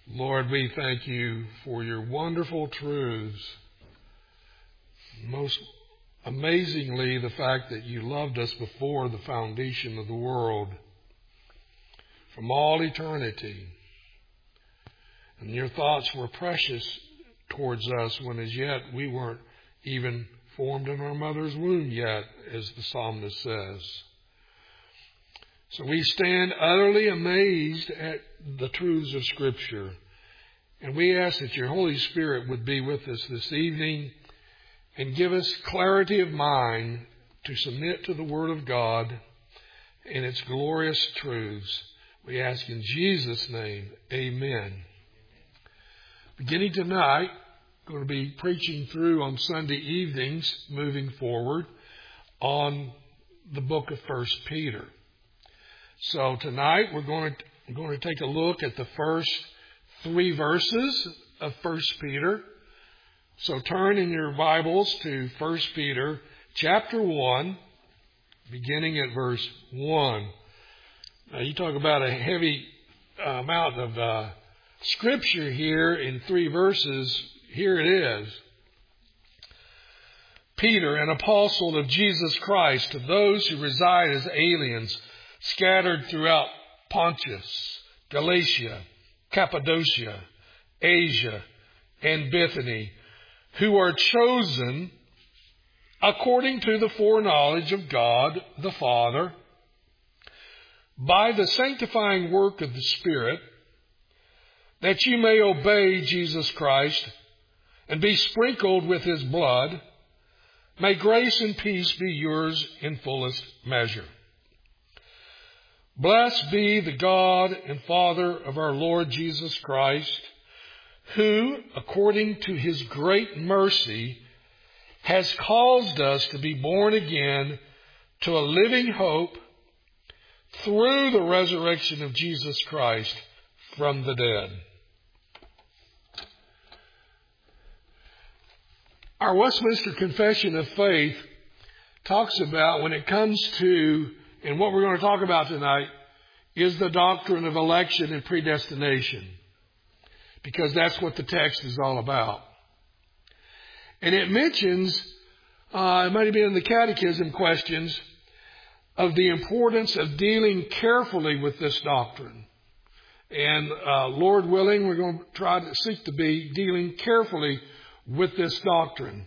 Lord, we thank you for your wonderful truths. Most amazingly, the fact that you loved us before the foundation of the world, from all eternity. And your thoughts were precious towards us when as yet we weren't even formed in our mother's womb yet, as the psalmist says. So we stand utterly amazed at the truths of Scripture. And we ask that your Holy Spirit would be with us this evening and give us clarity of mind to submit to the Word of God and its glorious truths. We ask in Jesus' name, amen. Beginning tonight, I'm going to be preaching through on Sunday evenings, moving forward, on the book of 1 Peter. So tonight we're going to take a look at the first 3 verses of 1 Peter. So turn in your Bibles to 1 Peter chapter 1, beginning at verse 1. Now you talk about a heavy amount of Scripture here in 3 verses. Here it is. Peter, an apostle of Jesus Christ, to those who reside as aliens, scattered throughout Pontus, Galatia, Cappadocia, Asia, and Bithynia, who are chosen according to the foreknowledge of God the Father, by the sanctifying work of the Spirit, that you may obey Jesus Christ and be sprinkled with his blood. May grace and peace be yours in fullest measure. Blessed be the God and Father of our Lord Jesus Christ, who, according to his great mercy, has caused us to be born again to a living hope through the resurrection of Jesus Christ from the dead. Our Westminster Confession of Faith talks about, when it comes to, and what we're going to talk about tonight, is the doctrine of election and predestination, because that's what the text is all about. And it mentions, it might have been in the catechism questions, of the importance of dealing carefully with this doctrine. And Lord willing, we're going to try to seek to be dealing carefully with this doctrine.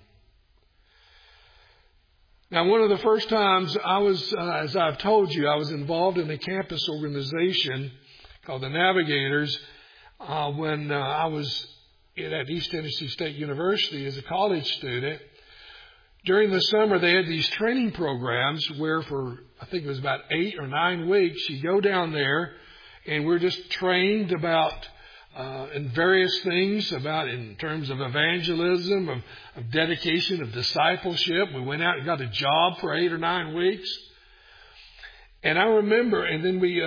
Now, one of the first times I was, as I've told you, I was involved in a campus organization called the Navigators when I was at East Tennessee State University as a college student. During the summer, they had these training programs where for, I think it was about 8 or 9 weeks, you go down there and we're just trained about in various things, about in terms of evangelism, of dedication, of discipleship. We went out and got a job for 8 or 9 weeks. And I remember, and then we,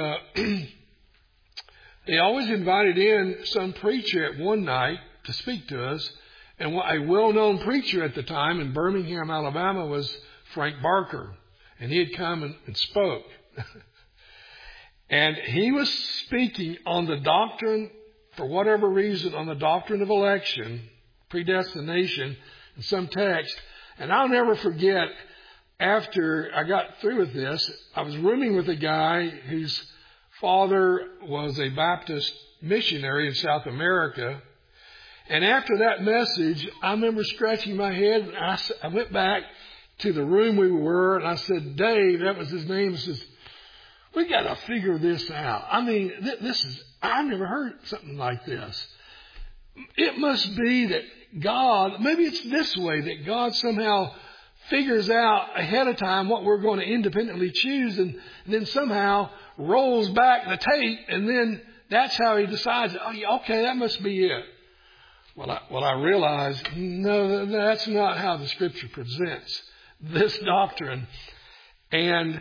they always invited in some preacher at one night to speak to us. And a well-known preacher at the time in Birmingham, Alabama, was Frank Barker. And he had come and spoke. And he was speaking on the doctrine, for whatever reason, on the doctrine of election, predestination, in some text. And I'll never forget, after I got through with this, I was rooming with a guy whose father was a Baptist missionary in South America. And after that message, I remember scratching my head, and I went back to the room we were, and I said, Dave, that was his name, says, we got to figure this out. I mean, I've never heard something like this. It must be that God, maybe it's this way, that God somehow figures out ahead of time what we're going to independently choose, and then somehow rolls back the tape, and then that's how he decides, oh, okay, that must be it. Well, I realized, no, that's not how the Scripture presents this doctrine. And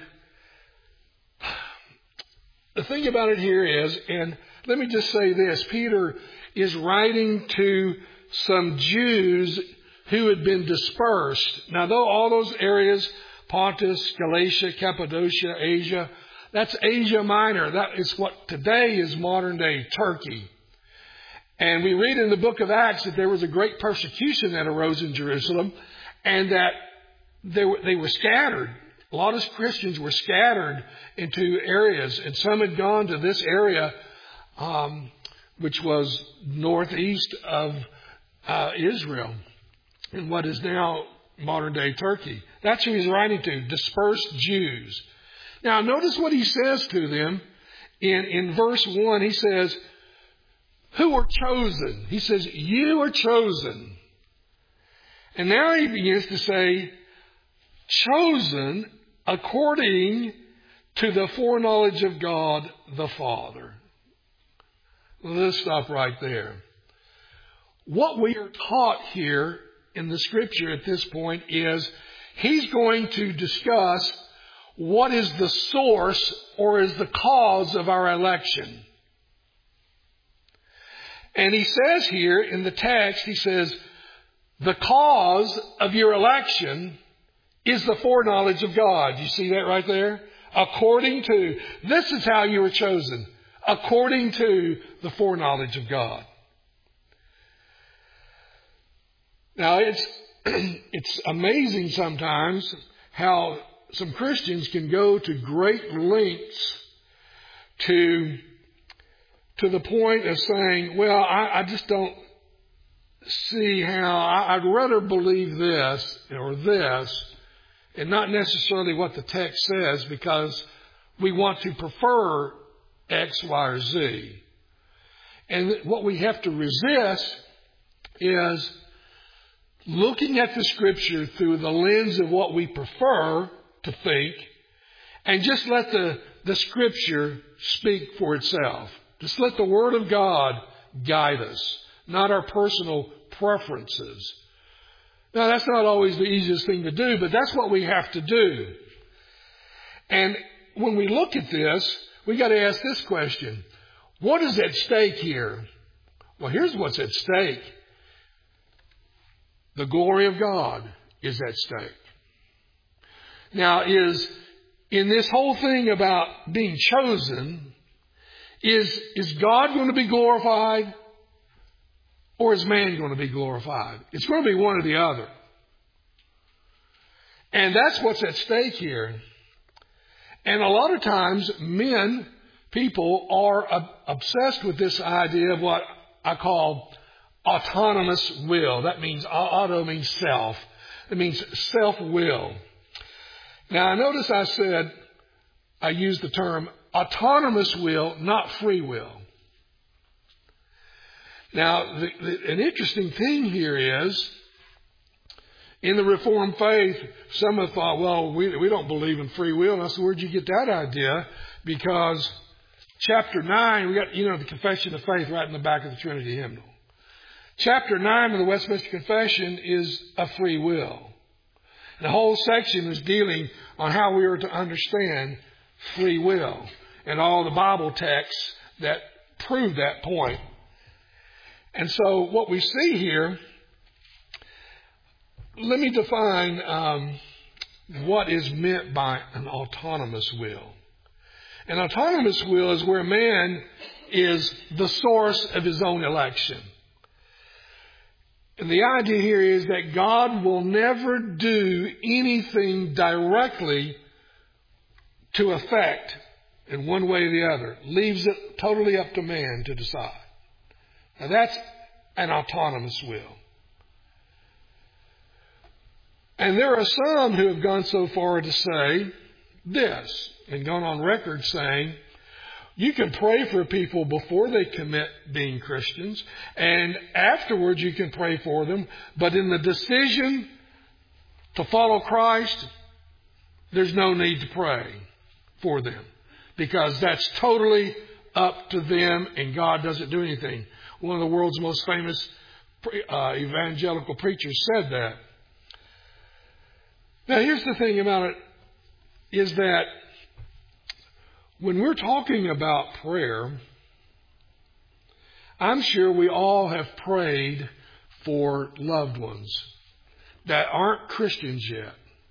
the thing about it here is, and let me just say this, Peter is writing to some Jews who had been dispersed. Now, though all those areas, Pontus, Galatia, Cappadocia, Asia, that's Asia Minor. That is what today is modern day Turkey. And we read in the book of Acts that there was a great persecution that arose in Jerusalem, and that they were scattered. A lot of Christians were scattered into areas, and some had gone to this area, which was northeast of Israel, in what is now modern-day Turkey. That's who he's writing to, dispersed Jews. Now, notice what he says to them in verse 1. He says, who are chosen? He says, you are chosen. And now he begins to say, chosen according to the foreknowledge of God the Father. Let's stop right there. What we are taught here in the Scripture at this point is he's going to discuss what is the source or is the cause of our election. And he says here in the text, he says, the cause of your election is the foreknowledge of God. You see that right there? According to, this is how you were chosen. According to the foreknowledge of God. Now, it's amazing sometimes how some Christians can go to great lengths to the point of saying, well, I just don't see how, I'd rather believe this or this, and not necessarily what the text says, because we want to prefer X, Y, or Z. And what we have to resist is looking at the Scripture through the lens of what we prefer to think, and just let the Scripture speak for itself. Just let the Word of God guide us, not our personal preferences. Now, that's not always the easiest thing to do, but that's what we have to do. And when we look at this, we got to ask this question. What is at stake here? Well, here's what's at stake. The glory of God is at stake. Now, is in this whole thing about being chosen, is God going to be glorified, or is man going to be glorified? It's going to be one or the other. And that's what's at stake here. And a lot of times people are obsessed with this idea of what I call autonomous will. That means, auto means self. It means self-will. Now, notice I used the term autonomous will, not free will. Now, an interesting thing here is, in the Reformed faith, some have thought, well, we don't believe in free will. And I said, where'd you get that idea? Because chapter 9, we got, the Confession of Faith right in the back of the Trinity hymnal. Chapter 9 of the Westminster Confession is a free will. And the whole section is dealing on how we are to understand free will and all the Bible texts that prove that point. And so what we see here, let me define what is meant by an autonomous will. An autonomous will is where man is the source of his own election. And the idea here is that God will never do anything directly to affect in one way or the other. Leaves it totally up to man to decide. Now that's an autonomous will. And there are some who have gone so far to say this, and gone on record saying, you can pray for people before they commit being Christians, and afterwards you can pray for them, but in the decision to follow Christ, there's no need to pray for them, because that's totally up to them and God doesn't do anything. One of the world's most famous evangelical preachers said that. Now, here's the thing about it, is that when we're talking about prayer, I'm sure we all have prayed for loved ones that aren't Christians yet.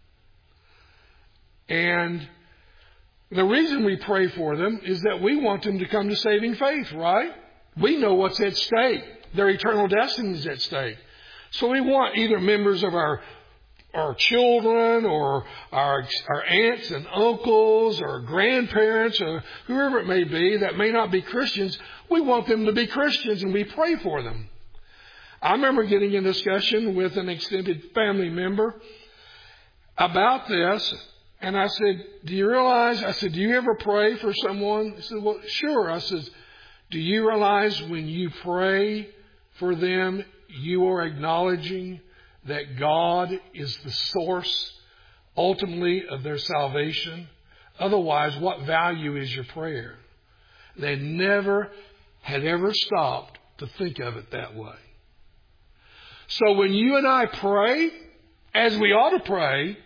And the reason we pray for them is that we want them to come to saving faith, right? We know what's at stake. Their eternal destiny is at stake. So we want either members of our children or our aunts and uncles or grandparents or whoever it may be that may not be Christians. We want them to be Christians and we pray for them. I remember getting in discussion with an extended family member about this. And I said, do you realize, do you ever pray for someone? He said, well, sure. I said, do you realize when you pray for them, you are acknowledging that God is the source, ultimately, of their salvation? Otherwise, what value is your prayer? They never had ever stopped to think of it that way. So when you and I pray, as we ought to pray,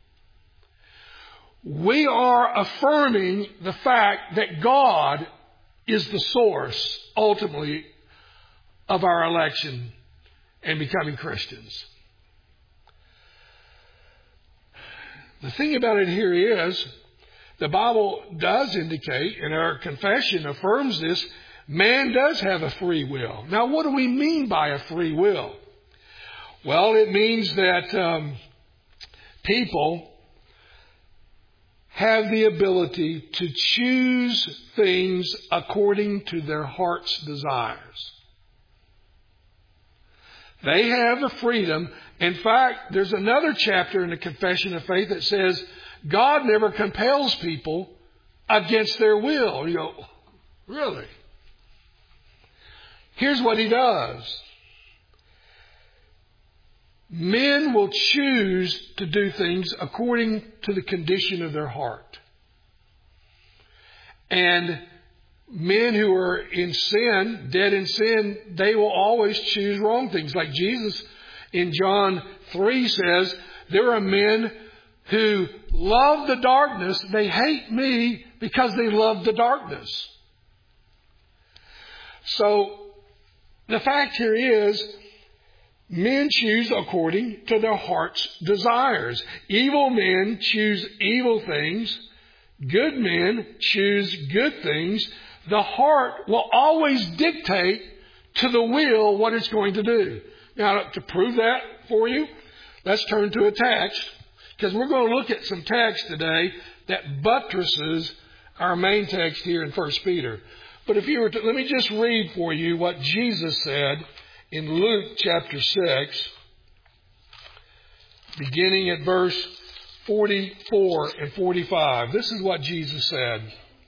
we are affirming the fact that God is the source, ultimately, of our election and becoming Christians. The thing about it here is, the Bible does indicate, and our confession affirms this, man does have a free will. Now, what do we mean by a free will? Well, it means that people have the ability to choose things according to their heart's desires. They have the freedom. In fact, there's another chapter in the Confession of Faith that says God never compels people against their will. You go, really? Here's what He does. Men will choose to do things according to the condition of their heart. And men who are in sin, dead in sin, they will always choose wrong things. Like Jesus in John 3 says, there are men who love the darkness. They hate me because they love the darkness. So the fact here is, men choose according to their heart's desires. Evil men choose evil things. Good men choose good things. The heart will always dictate to the will what it's going to do. Now, to prove that for you, let's turn to a text, because we're going to look at some text today that buttresses our main text here in 1 Peter. But if you were to, let me just read for you what Jesus said in Luke chapter 6, beginning at verse 44 and 45. This is what Jesus said.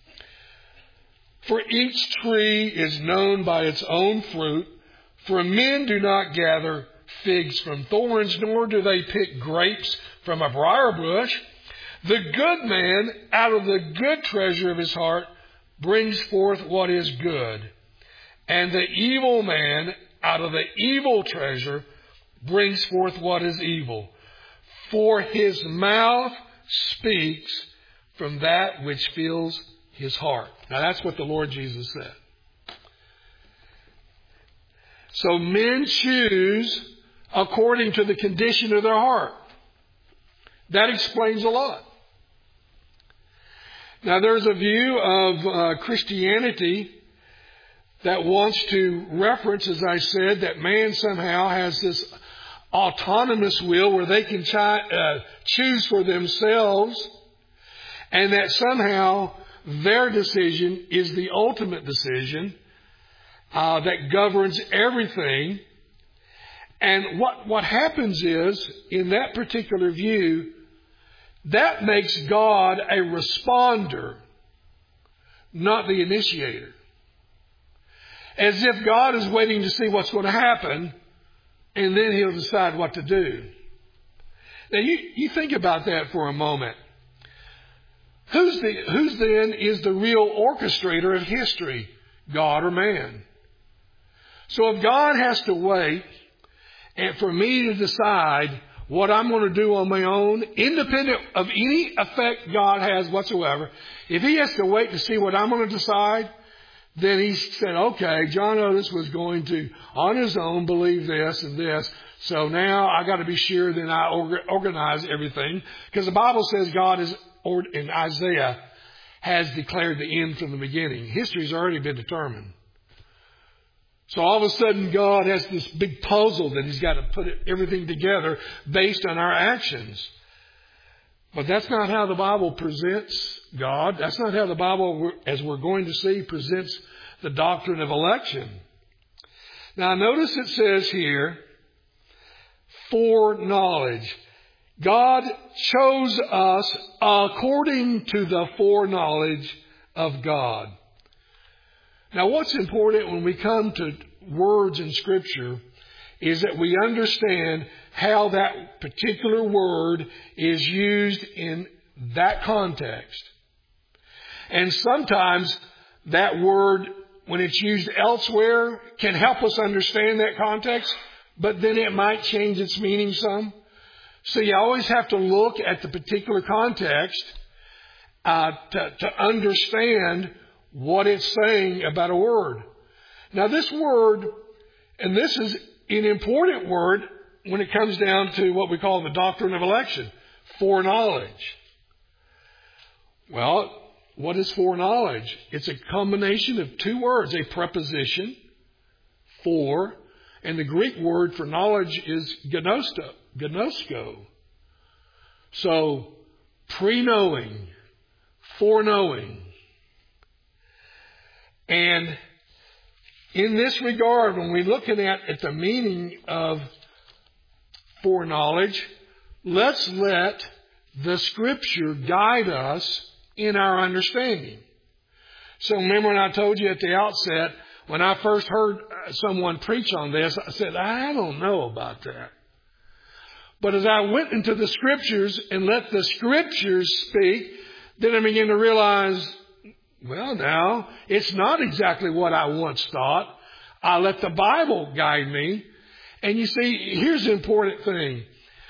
For each tree is known by its own fruit, for men do not gather figs from thorns, nor do they pick grapes from a briar bush. The good man out of the good treasure of his heart brings forth what is good, and the evil man out of the evil treasure brings forth what is evil. For his mouth speaks from that which fills his heart. Now that's what the Lord Jesus said. So men choose according to the condition of their heart. That explains a lot. Now there's a view of Christianity that wants to reference, as I said, that man somehow has this autonomous will where they can choose for themselves, and that somehow their decision is the ultimate decision that governs everything. And what happens is, in that particular view, that makes God a responder, not the initiator. As if God is waiting to see what's going to happen, and then He'll decide what to do. Now, you think about that for a moment. Who's then is the real orchestrator of history, God or man? So if God has to wait and for me to decide what I'm going to do on my own, independent of any effect God has whatsoever, if He has to wait to see what I'm going to decide, then He said, okay, John Otis was going to, on his own, believe this and this. So now I got to be sure that I organize everything. Because the Bible says God is, in Isaiah, has declared the end from the beginning. History's already been determined. So all of a sudden God has this big puzzle that He's got to put everything together based on our actions. But that's not how the Bible presents God. That's not how the Bible, as we're going to see, presents the doctrine of election. Now notice it says here, foreknowledge. God chose us according to the foreknowledge of God. Now what's important when we come to words in Scripture is that we understand how that particular word is used in that context. And sometimes that word, when it's used elsewhere, can help us understand that context, but then it might change its meaning some. So you always have to look at the particular context to understand what it's saying about a word. Now this word, and this is an important word when it comes down to what we call the doctrine of election, foreknowledge. Well, what is foreknowledge? It's a combination of two words, a preposition, for, and the Greek word for knowledge is gnosko. So, pre-knowing, foreknowing. And in this regard, when we're looking at the meaning of foreknowledge, let's let the Scripture guide us in our understanding. So remember when I told you at the outset, when I first heard someone preach on this, I said, I don't know about that. But as I went into the Scriptures and let the Scriptures speak, then I began to realize, well, now, it's not exactly what I once thought. I let the Bible guide me. And you see, here's the important thing.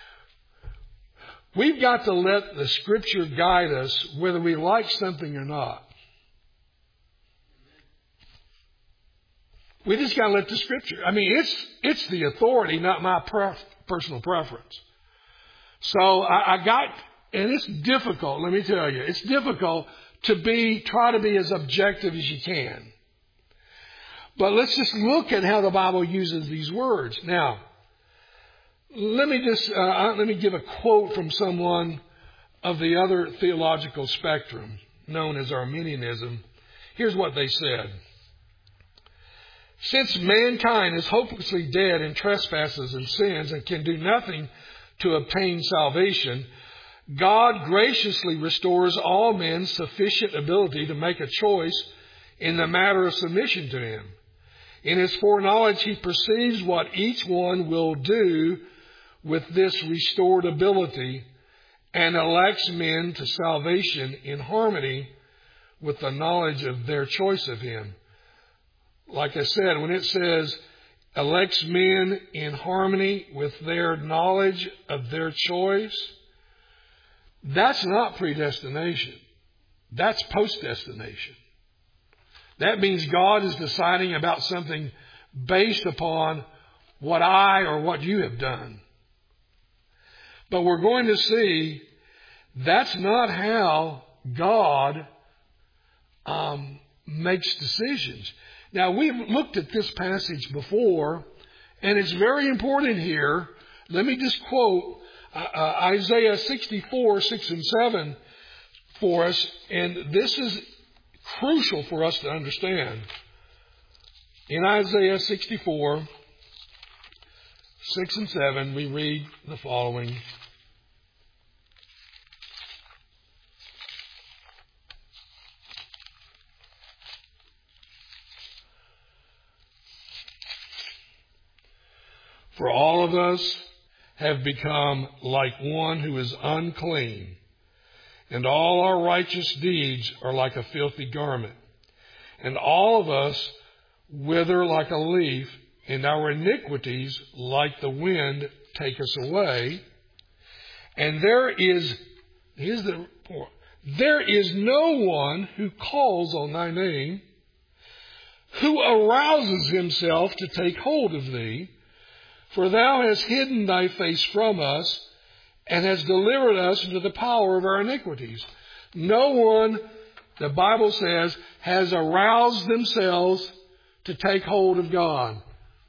We've got to let the Scripture guide us whether we like something or not. We just got to let the Scripture. I mean, it's the authority, not my personal preference. So and it's difficult, let me tell you. It's difficult to try to be as objective as you can. But let's just look at how the Bible uses these words. Now, let me give a quote from someone of the other theological spectrum, known as Arminianism. Here's what they said. Since mankind is hopelessly dead in trespasses and sins and can do nothing to obtain salvation, God graciously restores all men sufficient ability to make a choice in the matter of submission to Him. In His foreknowledge, He perceives what each one will do with this restored ability and elects men to salvation in harmony with the knowledge of their choice of Him. Like I said, when it says elects men in harmony with their knowledge of their choice, that's not predestination. That's postdestination. That means God is deciding about something based upon what I or what you have done. But we're going to see that's not how God makes decisions. Now, we've looked at this passage before, and it's very important here. Let me just quote Isaiah 64, 6 and 7 for us, and this is crucial for us to understand. In Isaiah 64, 6 and 7, we read the following. For all of us have become like one who is unclean, and all our righteous deeds are like a filthy garment. And all of us wither like a leaf, and our iniquities, like the wind, take us away. And there is no one who calls on thy name, who arouses himself to take hold of thee. For thou hast hidden thy face from us, and hast delivered us into the power of our iniquities. No one, the Bible says, has aroused themselves to take hold of God.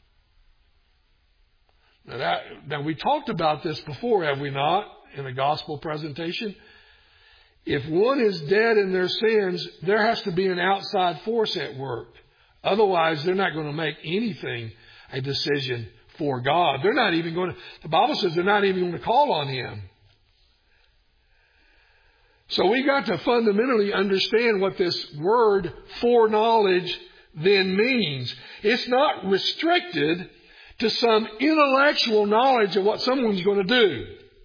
Now we talked about this before, have we not, in the gospel presentation? If one is dead in their sins, there has to be an outside force at work. Otherwise, they're not going to make anything a decision for God. They're not even going to, the Bible says they're not even going to call on Him. So we got to fundamentally understand what this word foreknowledge then means. It's not restricted to some intellectual knowledge of what someone's going to do.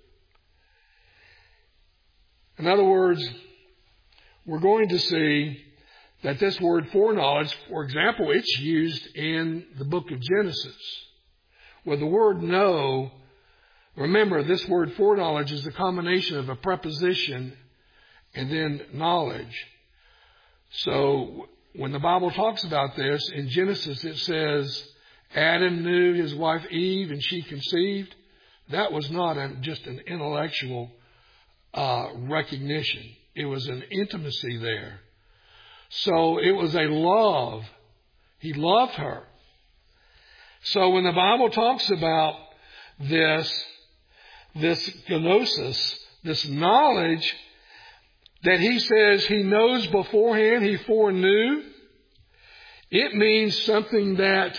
In other words, we're going to see that this word foreknowledge, for example, it's used in the book of Genesis. Where the word know, remember this word foreknowledge is the combination of a preposition and then knowledge. So when the Bible talks about this, in Genesis it says, Adam knew his wife Eve and she conceived. That was not just an intellectual recognition. It was an intimacy there. So it was a love. He loved her. So when the Bible talks about this gnosis, this knowledge that he says he knows beforehand, he foreknew, it means something that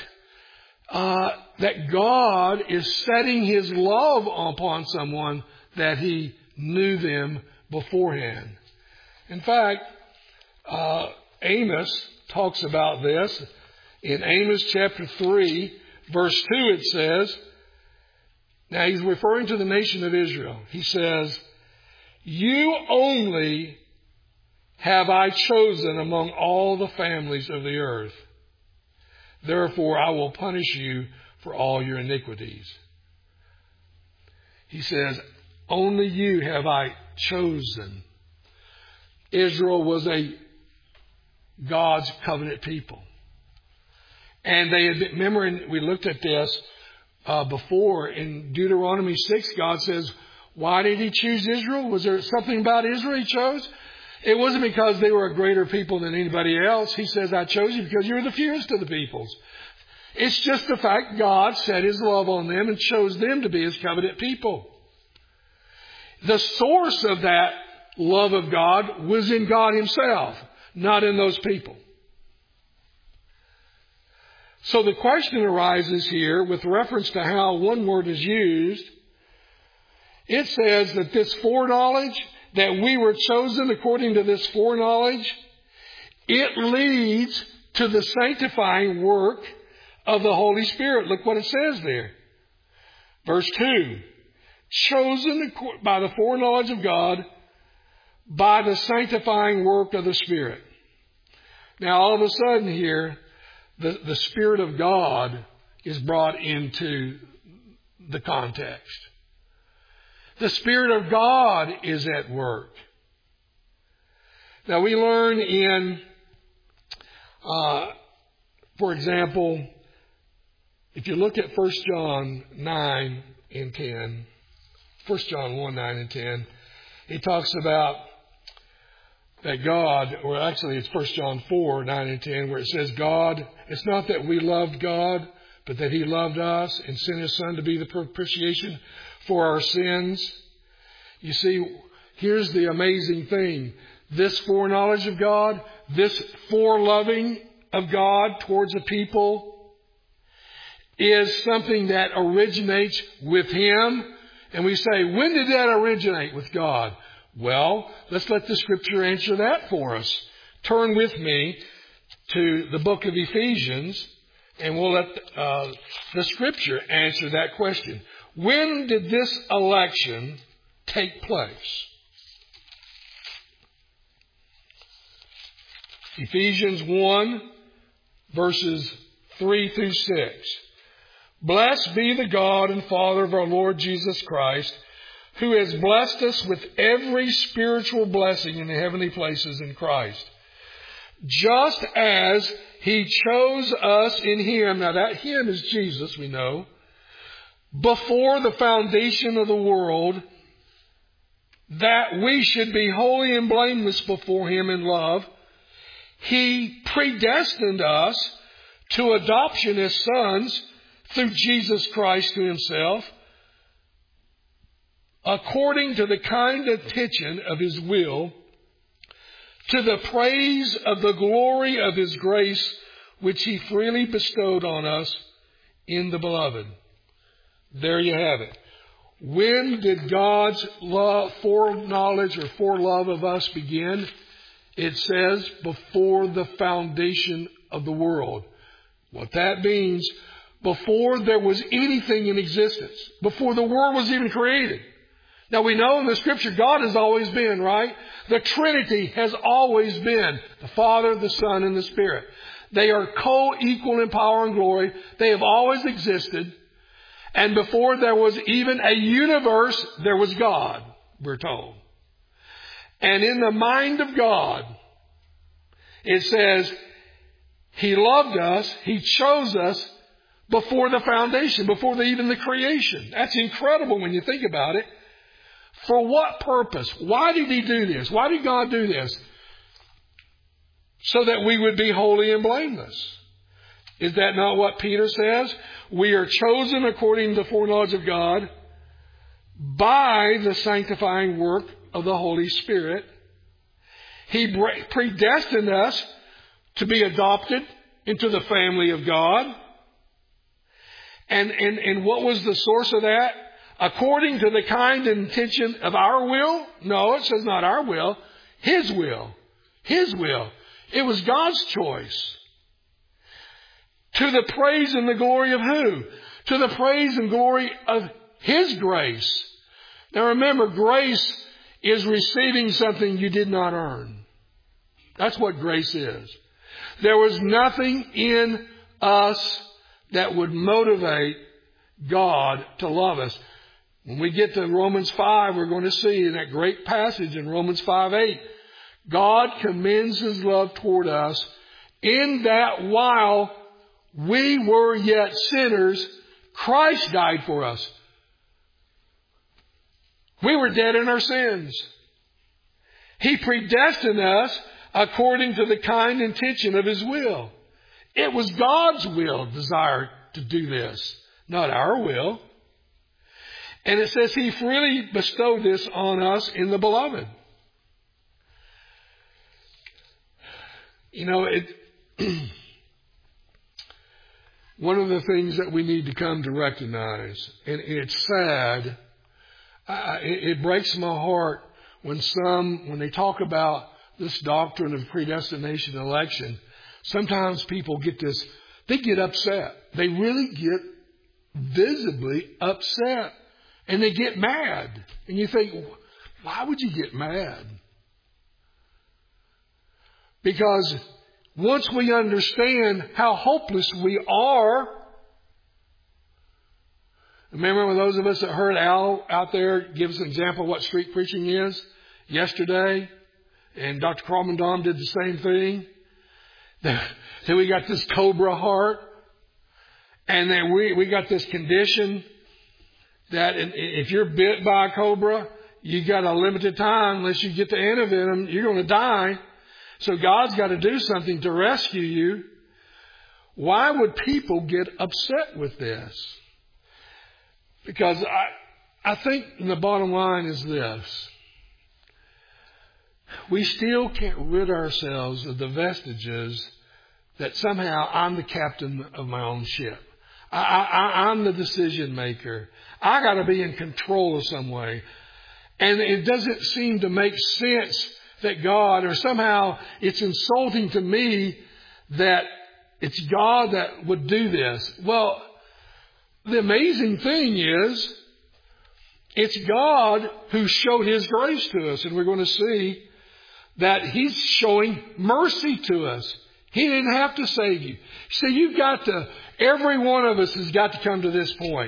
God is setting His love upon someone that He knew them beforehand. In fact, Amos talks about this. In Amos chapter 3, verse 2, it says, now he's referring to the nation of Israel. He says, you only have I chosen among all the families of the earth. Therefore, I will punish you for all your iniquities. He says, only you have I chosen. Israel was God's covenant people. And they had been, remember, we looked at this before in Deuteronomy 6, God says, why did He choose Israel? Was there something about Israel He chose? It wasn't because they were a greater people than anybody else. He says, I chose you because you were the fewest of the peoples. It's just the fact God set His love on them and chose them to be His covenant people. The source of that love of God was in God Himself, not in those people. So the question arises here with reference to how one word is used. It says that this foreknowledge, that we were chosen according to this foreknowledge, it leads to the sanctifying work of the Holy Spirit. Look what it says there. Verse 2. Chosen by the foreknowledge of God, by the sanctifying work of the Spirit. Now all of a sudden here, the Spirit of God is brought into the context. The Spirit of God is at work. Now we learn in, for example, if you look at 1 John 9 and 10, 1 John 1, 9 and 10, he talks about that God, or actually it's 1 John 4, 9 and 10, where it says God, it's not that we loved God, but that He loved us and sent His Son to be the propitiation for our sins. You see, here's the amazing thing. This foreknowledge of God, this foreloving of God towards a people is something that originates with Him. And we say, when did that originate with God? Well, let's let the Scripture answer that for us. Turn with me to the book of Ephesians, and we'll let the Scripture answer that question. When did this election take place? Ephesians 1, verses 3 through 6. Blessed be the God and Father of our Lord Jesus Christ, who has blessed us with every spiritual blessing in the heavenly places in Christ. Just as He chose us in Him, now that Him is Jesus, we know, before the foundation of the world, that we should be holy and blameless before Him in love, He predestined us to adoption as sons through Jesus Christ to himself, according to the kind intention of his will, to the praise of the glory of his grace, which he freely bestowed on us in the beloved. There you have it. When did God's foreknowledge or forelove of us begin? It says before the foundation of the world. What that means, before there was anything in existence, before the world was even created. Now we know in the Scripture God has always been, right? The Trinity has always been the Father, the Son, and the Spirit. They are co-equal in power and glory. They have always existed. And before there was even a universe, there was God, we're told. And in the mind of God, it says, he loved us, he chose us before the foundation, before even the creation. That's incredible when you think about it. For what purpose? Why did he do this? Why did God do this? So that we would be holy and blameless. Is that not what Peter says? We are chosen according to the foreknowledge of God by the sanctifying work of the Holy Spirit. He predestined us to be adopted into the family of God. And what was the source of that? According to the kind intention of our will? No, it says not our will. His will. His will. It was God's choice. To the praise and the glory of who? To the praise and glory of his grace. Now remember, grace is receiving something you did not earn. That's what grace is. There was nothing in us that would motivate God to love us. When we get to Romans 5, we're going to see in that great passage in Romans 5:8, God commends his love toward us in that while we were yet sinners, Christ died for us. We were dead in our sins. He predestined us according to the kind intention of his will. It was God's will, desire to do this, not our will. And it says he freely bestowed this on us in the beloved. You know, one of the things that we need to come to recognize, and it's sad, it breaks my heart when they talk about this doctrine of predestination and election, sometimes people they get upset. They really get visibly upset. And they get mad. And you think, why would you get mad? Because once we understand how hopeless we are, remember when those of us that heard Al out there give us an example of what street preaching is yesterday, and Dr. Carlman Dom did the same thing. Then we got this cobra heart, and then we got this condition that if you're bit by a cobra, you got a limited time. Unless you get the antivenom, you're going to die. So God's got to do something to rescue you. Why would people get upset with this? Because I think the bottom line is this. We still can't rid ourselves of the vestiges that somehow I'm the captain of my own ship. I'm the decision maker. I got to be in control of some way. And it doesn't seem to make sense that God, or somehow it's insulting to me that it's God that would do this. Well, the amazing thing is, it's God who showed his grace to us. And we're going to see that he's showing mercy to us. He didn't have to save you. See, every one of us has got to come to this point.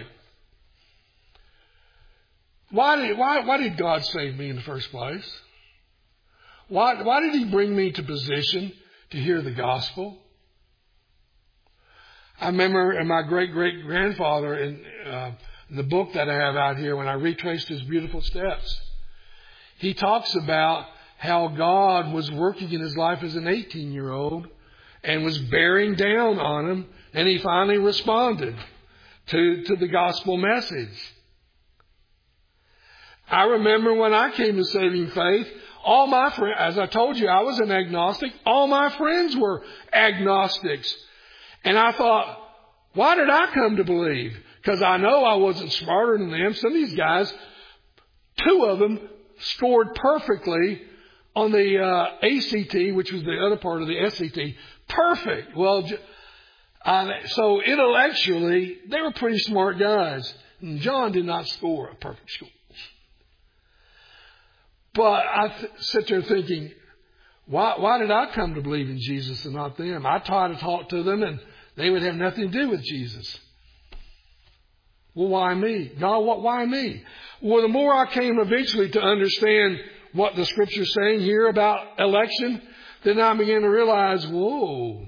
Why did God save me in the first place? Why did he bring me to position to hear the gospel? I remember my great-great-grandfather in the book that I have out here, when I retraced his beautiful steps, he talks about how God was working in his life as an 18-year-old and was bearing down on him, and he finally responded to the gospel message. I remember when I came to saving faith, all my friends, as I told you, I was an agnostic. All my friends were agnostics. And I thought, why did I come to believe? Because I know I wasn't smarter than them. Some of these guys, 2 of them scored perfectly on the ACT, which was the other part of the SAT. Perfect. Well, so intellectually, they were pretty smart guys. And John did not score a perfect score. But I sit there thinking, why did I come to believe in Jesus and not them? I tried to talk to them and they would have nothing to do with Jesus. Well, why me? God, why me? Well, the more I came eventually to understand what the Scripture's saying here about election, then I began to realize, whoa,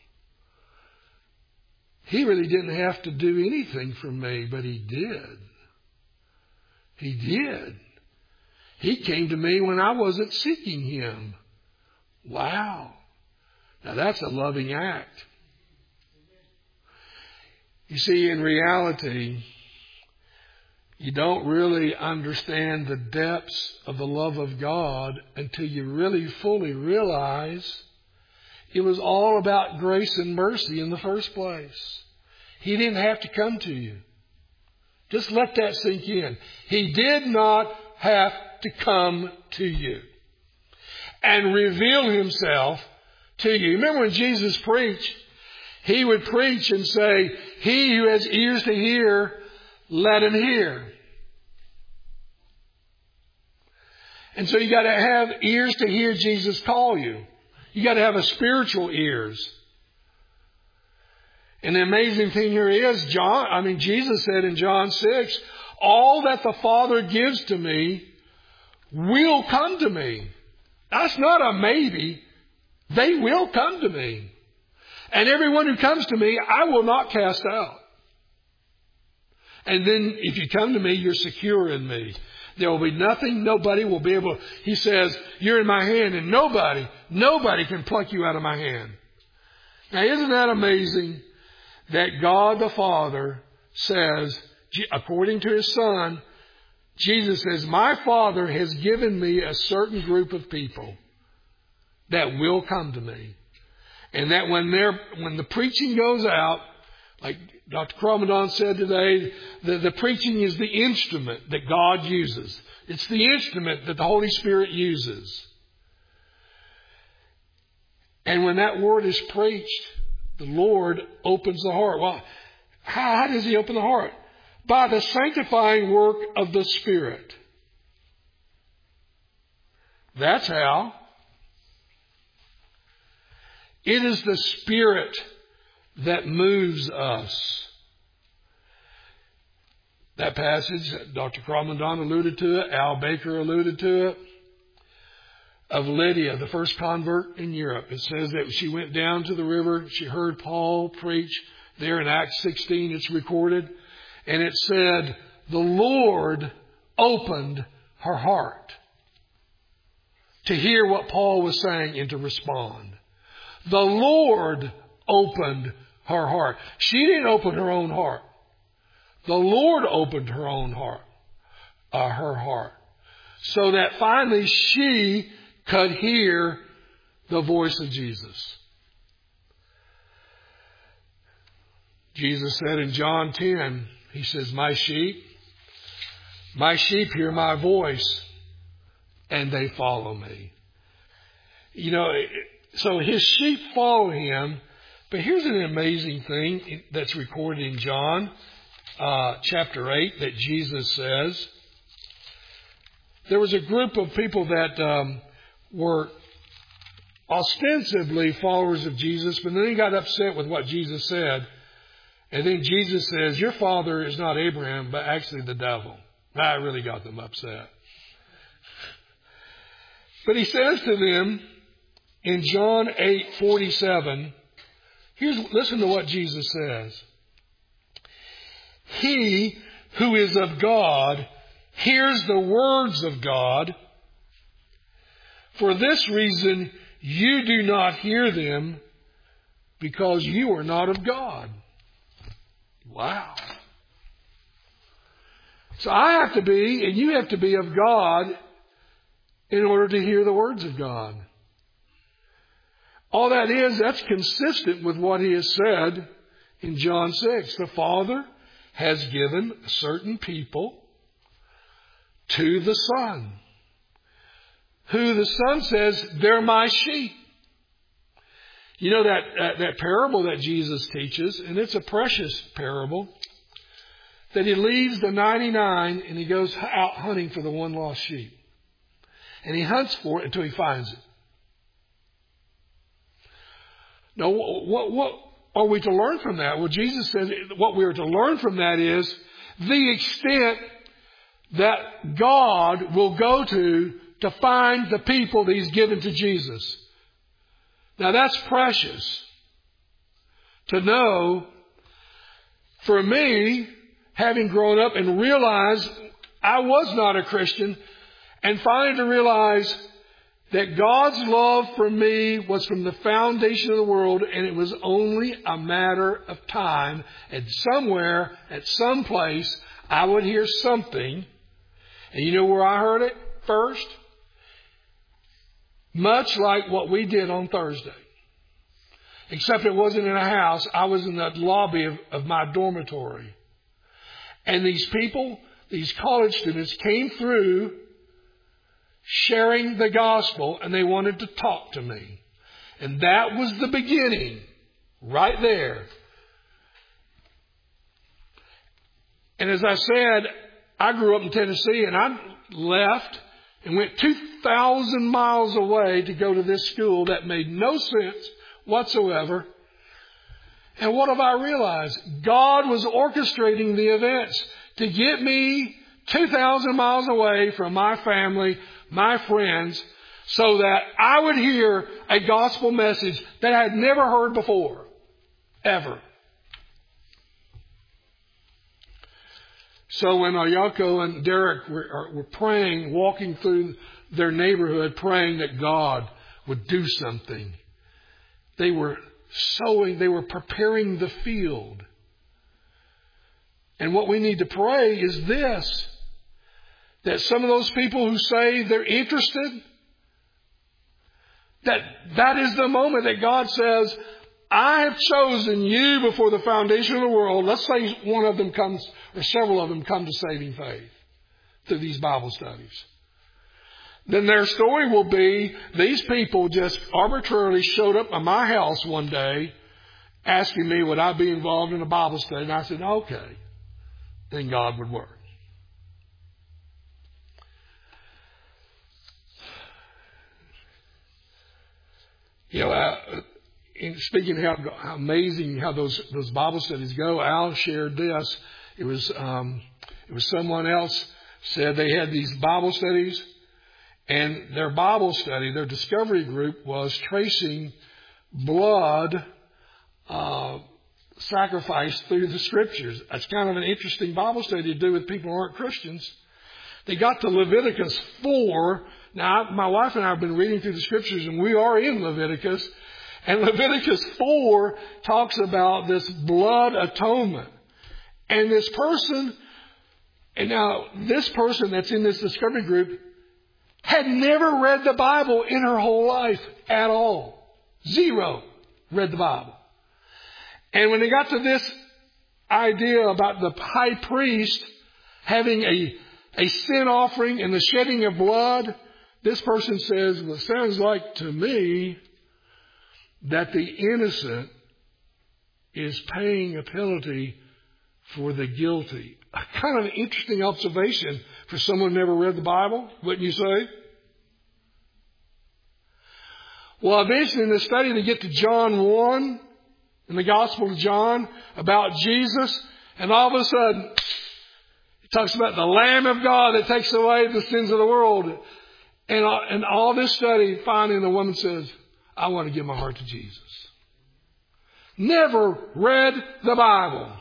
He really didn't have to do anything for me, but He did. He did. He came to me when I wasn't seeking Him. Wow. Now that's a loving act. You see, in reality, you don't really understand the depths of the love of God until you really fully realize it was all about grace and mercy in the first place. He didn't have to come to you. Just let that sink in. He did not have to come to you and reveal Himself to you. Remember when Jesus preached, He would preach and say, "He who has ears to hear, let him hear." And so you got to have ears to hear Jesus call you. You got to have a spiritual ears. And the amazing thing here is, Jesus said in John 6, all that the Father gives to me will come to me. That's not a maybe. They will come to me. And everyone who comes to me, I will not cast out. And then if you come to me, you're secure in me. There will be nothing, nobody will be able. He says, you're in my hand and nobody can pluck you out of my hand. Now isn't that amazing that God the Father says, according to His Son, Jesus says, my Father has given me a certain group of people that will come to me. And that when the preaching goes out, like Dr. Cromadon said today, the preaching is the instrument that God uses. It's the instrument that the Holy Spirit uses. And when that word is preached, the Lord opens the heart. Well, how does He open the heart? By the sanctifying work of the Spirit. That's how. It is the Spirit that moves us. That passage, Dr. Cromadon alluded to it, Al Baker alluded to it, of Lydia, the first convert in Europe. It says that she went down to the river. She heard Paul preach. There in Acts 16, it's recorded. And it said, the Lord opened her heart to hear what Paul was saying and to respond. The Lord opened her heart. She didn't open her own heart. The Lord opened her own heart, her heart, so that finally she could hear the voice of Jesus. Jesus said in John 10, He says, my sheep hear my voice and they follow me. You know, so His sheep follow Him. But here's an amazing thing that's recorded in John chapter 8 that Jesus says. There was a group of people that were ostensibly followers of Jesus, but then they got upset with what Jesus said. And then Jesus says, your father is not Abraham, but actually the devil. That really got them upset. But He says to them in John 8:47, listen to what Jesus says. He who is of God hears the words of God. For this reason you do not hear them, because you are not of God. Wow. So I have to be, and you have to be of God in order to hear the words of God. All that is, that's consistent with what He has said in John 6. The Father has given certain people to the Son, who the Son says, they're my sheep. You know that parable that Jesus teaches, and it's a precious parable, that He leaves the 99 and He goes out hunting for the one lost sheep. And He hunts for it until He finds it. Now, what are we to learn from that? Well, Jesus says what we are to learn from that is the extent that God will go to find the people that He's given to Jesus. Now, that's precious to know. For me, having grown up and realized I was not a Christian, and finally to realize that God's love for me was from the foundation of the world, and it was only a matter of time. And somewhere, at some place, I would hear something. And you know where I heard it first? Much like what we did on Thursday. Except it wasn't in a house. I was in the lobby of my dormitory. And these people, these college students, came through sharing the gospel, and they wanted to talk to me. And that was the beginning, right there. And as I said, I grew up in Tennessee, and I left and went 2,000 miles away to go to this school that made no sense whatsoever. And what have I realized? God was orchestrating the events to get me 2,000 miles away from my family, my friends, so that I would hear a gospel message that I had never heard before, ever. So when Ayako and Derek were praying, walking through their neighborhood, praying that God would do something, they were sowing, they were preparing the field. And what we need to pray is this, that some of those people who say they're interested, that is the moment that God says, I have chosen you before the foundation of the world. Let's say one of them comes, or several of them come to saving faith through these Bible studies. Then their story will be, these people just arbitrarily showed up at my house one day asking me would I be involved in a Bible study. And I said, okay. Then God would work. You know, in speaking of how amazing how those Bible studies go, Al shared this. It was someone else said they had these Bible studies, and their Bible study, their discovery group, was tracing blood sacrifice through the Scriptures. That's kind of an interesting Bible study to do with people who aren't Christians. They got to Leviticus 4. Now, my wife and I have been reading through the Scriptures, and we are in Leviticus. And Leviticus 4 talks about this blood atonement. And this person that's in this discovery group had never read the Bible in her whole life at all. Zero read the Bible. And when they got to this idea about the high priest having a sin offering and the shedding of blood, this person says, well, it sounds like to me that the innocent is paying a penalty for the guilty. Kind of an interesting observation for someone who never read the Bible, wouldn't you say? Well, eventually in the study they get to John 1, in the Gospel of John, about Jesus, and all of a sudden it talks about the Lamb of God that takes away the sins of the world. And all this study, finally the woman says, I want to give my heart to Jesus. Never read the Bible.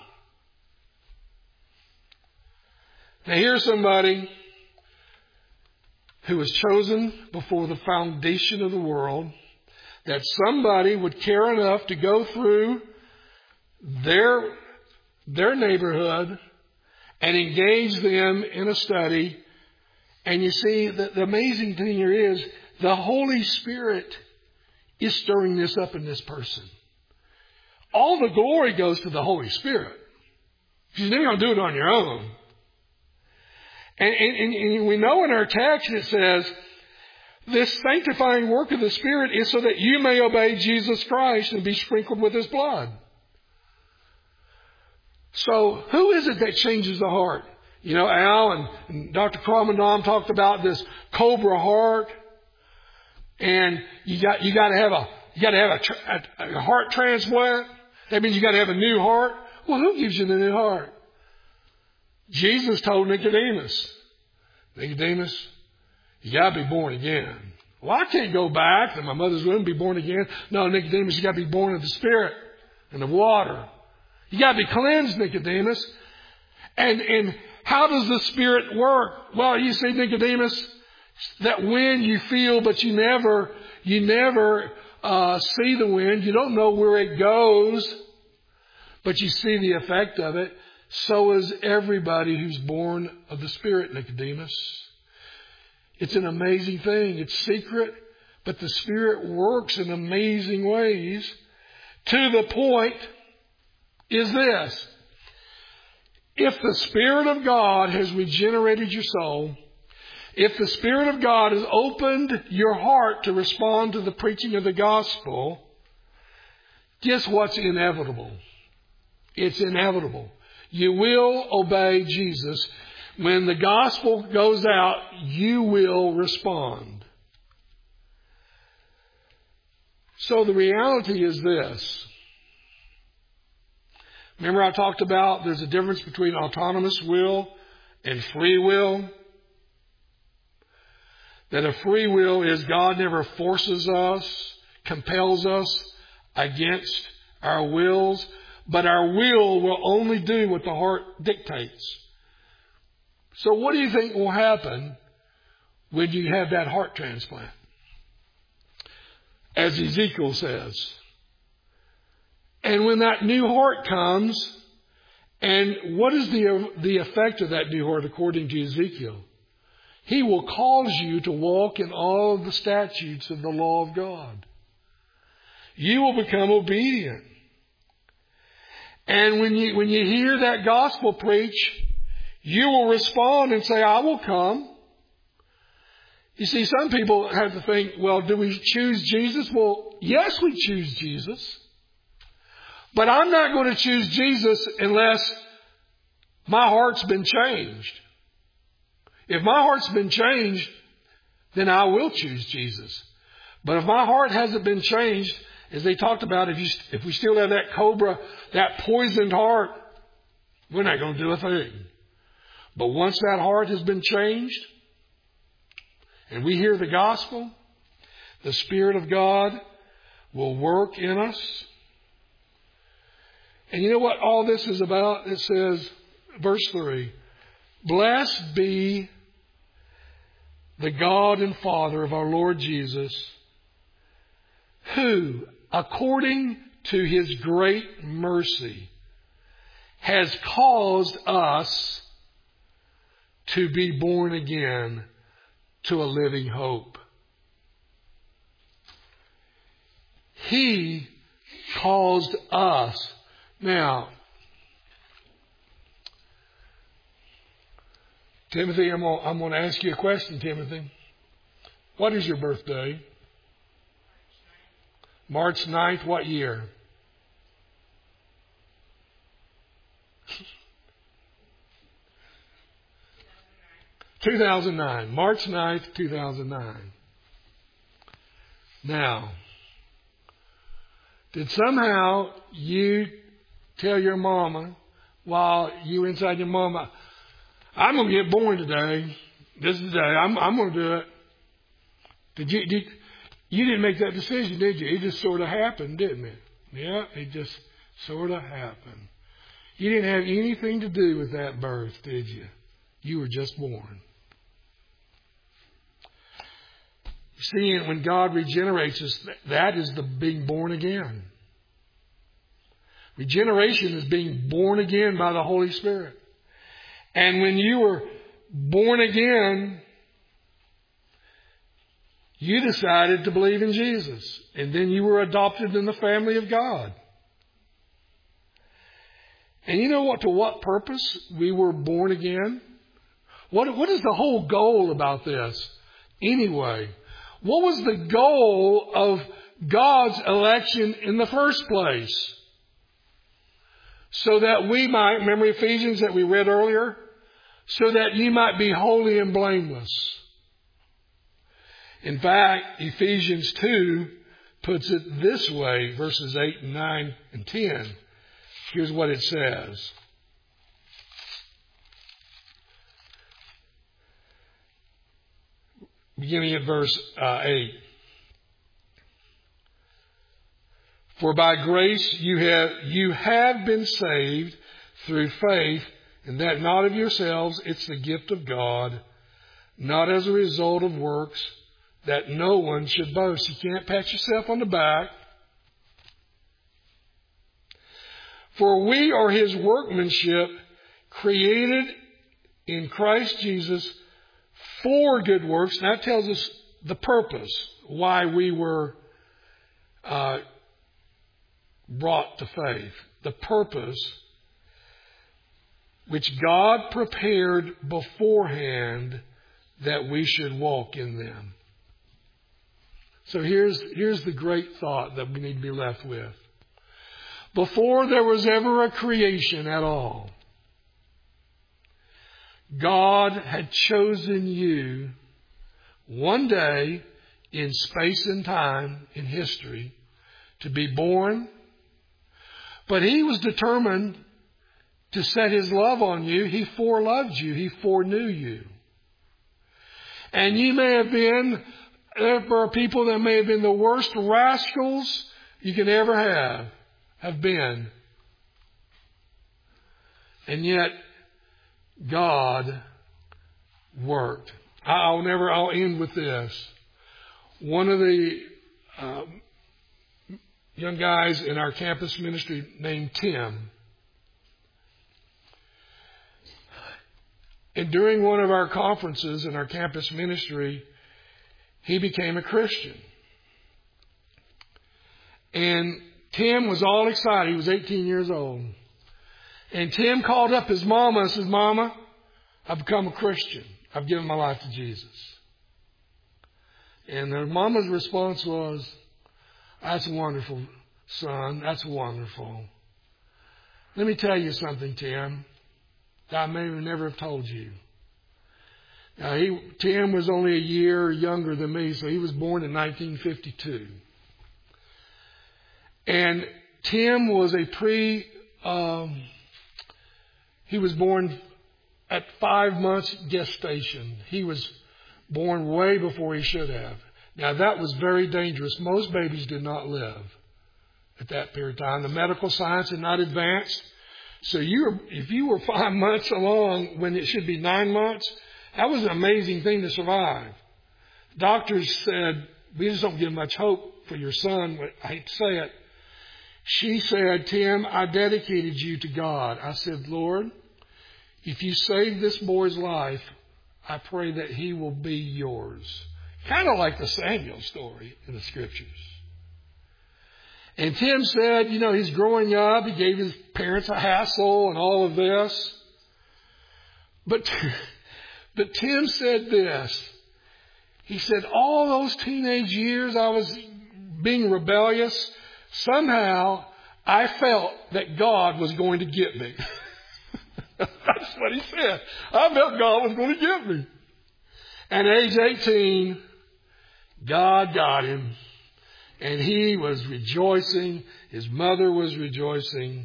Now here's somebody who was chosen before the foundation of the world. that somebody would care enough to go through their neighborhood and engage them in a study. And you see, the amazing thing here is the Holy Spirit is stirring this up in this person. All the glory goes to the Holy Spirit. You're never going to do it on your own. And we know in our text it says, this sanctifying work of the Spirit is so that you may obey Jesus Christ and be sprinkled with His blood. So who is it that changes the heart? You know, Al and Dr. Kromendam talked about this cobra heart. And you got to have a heart transplant. That means you got to have a new heart. Well, who gives you the new heart? Jesus told Nicodemus, you got to be born again. Well, I can't go back to my mother's womb and be born again. No, Nicodemus, you got to be born of the Spirit and the water. You got to be cleansed, Nicodemus. And how does the Spirit work? Well, you see, Nicodemus, that wind you feel, but you never see the wind. You don't know where it goes, but you see the effect of it. So is everybody who's born of the Spirit, Nicodemus. It's an amazing thing. It's secret, but the Spirit works in amazing ways. To the point is this. If the Spirit of God has regenerated your soul, if the Spirit of God has opened your heart to respond to the preaching of the gospel, guess what's inevitable? It's inevitable. You will obey Jesus. When the gospel goes out, you will respond. So the reality is this. Remember I talked about there's a difference between autonomous will and free will? That a free will is God never forces us, compels us against our wills, but our will only do what the heart dictates. So what do you think will happen when you have that heart transplant? As Ezekiel says. And when that new heart comes, and what is the effect of that new heart according to Ezekiel? He will cause you to walk in all of the statutes of the law of God. You will become obedient. And when you hear that gospel preach, you will respond and say, I will come. You see, some people have to think, well, do we choose Jesus? Well, yes, we choose Jesus. But I'm not going to choose Jesus unless my heart's been changed. If my heart's been changed, then I will choose Jesus. But if my heart hasn't been changed, as they talked about, if we still have that cobra, that poisoned heart, we're not going to do a thing. But once that heart has been changed, and we hear the gospel, the Spirit of God will work in us. And you know what all this is about? It says, verse 3, blessed be the God and Father of our Lord Jesus, who, according to His great mercy, has caused us to be born again to a living hope. He caused us. Now, Timothy, I'm going to ask you a question, Timothy. What is your birthday? March 9th, what year? (2009). March 9th, 2009. Now, did somehow you tell your mama while you were inside your mama, I'm going to get born today. This is the day. I'm going to do it. You didn't make that decision, did you? It just sort of happened, didn't it? Yeah, it just sort of happened. You didn't have anything to do with that birth, did you? You were just born. See, when God regenerates us, that is the being born again. Regeneration is being born again by the Holy Spirit. And when you were born again, you decided to believe in Jesus. And then you were adopted in the family of God. And you know what? To what purpose we were born again? What is the whole goal about this? Anyway, what was the goal of God's election in the first place? So that we might, remember Ephesians that we read earlier? So that you might be holy and blameless. In fact, Ephesians 2 puts it this way, verses 8 and 9 and 10. Here's what it says. Beginning at verse 8. For by grace you have been saved through faith, and that not of yourselves, it's the gift of God, not as a result of works, that no one should boast. You can't pat yourself on the back. For we are His workmanship, created in Christ Jesus for good works. And that tells us the purpose, why we were brought to faith. The purpose which God prepared beforehand that we should walk in them. So here's the great thought that we need to be left with. Before there was ever a creation at all, God had chosen you one day in space and time, in history, to be born. But He was determined to set His love on you. He foreloved you. He foreknew you. And you may have been, there are people that may have been the worst rascals you could ever have been. And yet, God worked. I'll end with this. One of the young guys in our campus ministry named Tim. And during one of our conferences in our campus ministry, he became a Christian. And Tim was all excited. He was 18 years old. And Tim called up his mama and says, Mama, I've become a Christian. I've given my life to Jesus. And her mama's response was, that's wonderful, son. That's wonderful. Let me tell you something, Tim, that I may never have told you. Now, Tim was only a year younger than me, so he was born in 1952. And Tim was he was born at 5 months gestation. He was born way before he should have. Now, that was very dangerous. Most babies did not live at that period of time. The medical science had not advanced. So if you were 5 months along when it should be 9 months, that was an amazing thing to survive. Doctors said, we just don't give much hope for your son. I hate to say it. She said, Tim, I dedicated you to God. I said, Lord, if you save this boy's life, I pray that he will be yours. Kind of like the Samuel story in the Scriptures. And Tim said, he's growing up. He gave his parents a hassle and all of this. But Tim said this. He said, all those teenage years I was being rebellious, somehow I felt that God was going to get me. That's what he said. I felt God was going to get me. And at age 18, God got him. And he was rejoicing. His mother was rejoicing.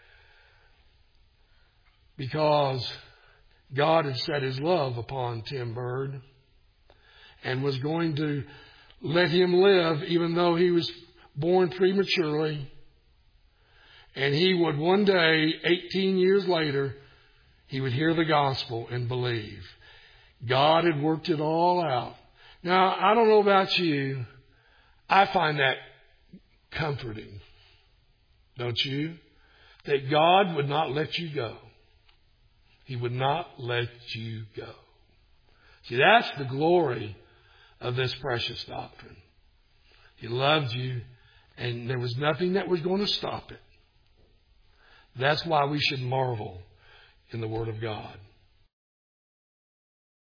Because God had set His love upon Tim Bird. And was going to let him live even though he was born prematurely. And he would one day, 18 years later, he would hear the gospel and believe. God had worked it all out. Now, I don't know about you. I find that comforting. Don't you? That God would not let you go. He would not let you go. See, that's the glory of this precious doctrine. He loved you, and there was nothing that was going to stop it. That's why we should marvel in the Word of God.